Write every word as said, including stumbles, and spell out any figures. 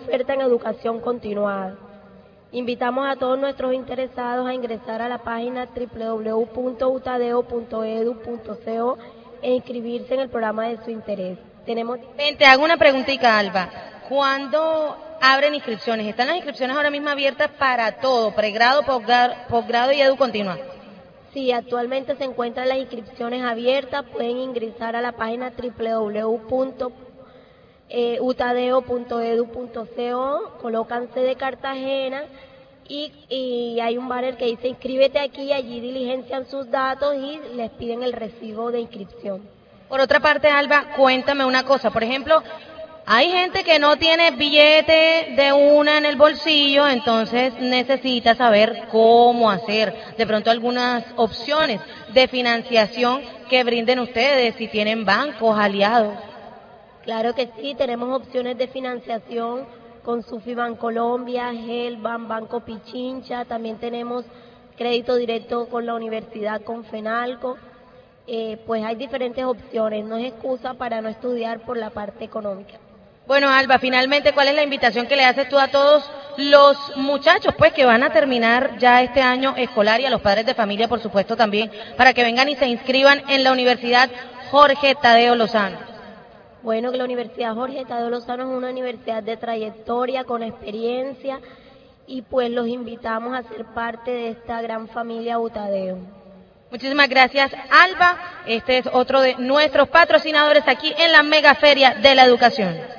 oferta en educación continuada. Invitamos a todos nuestros interesados a ingresar a la página doble u doble u doble u punto utadeo punto edu punto co e inscribirse en el programa de su interés. Tenemos... Ven, te hago una preguntita, Alba. ¿Cuándo abren inscripciones? ¿Están las inscripciones ahora mismo abiertas para todo, pregrado, posgrado, posgrado y edu continua? Sí, actualmente se encuentran las inscripciones abiertas. Pueden ingresar a la página doble u doble u doble u punto utadeo punto edu punto co, colocan C de Cartagena y, y hay un banner que dice inscríbete aquí, allí diligencian sus datos y les piden el recibo de inscripción. Por otra parte, Alba, cuéntame una cosa, por ejemplo, hay gente que no tiene billete de una en el bolsillo, entonces necesita saber cómo hacer, de pronto algunas opciones de financiación que brinden ustedes, si tienen bancos aliados. Claro que sí, tenemos opciones de financiación con Sufi Bancolombia, Gelban, Banco Pichincha, también tenemos crédito directo con la universidad, con FENALCO, eh, pues hay diferentes opciones, no es excusa para no estudiar por la parte económica. Bueno, Alba, finalmente, ¿cuál es la invitación que le haces tú a todos los muchachos, pues, que van a terminar ya este año escolar y a los padres de familia, por supuesto, también, para que vengan y se inscriban en la Universidad Jorge Tadeo Lozano? Bueno, que la Universidad Jorge Tadeo Lozano es una universidad de trayectoria, con experiencia, y pues los invitamos a ser parte de esta gran familia Utadeo. Muchísimas gracias, Alba. Este es otro de nuestros patrocinadores aquí en la Mega Feria de la Educación.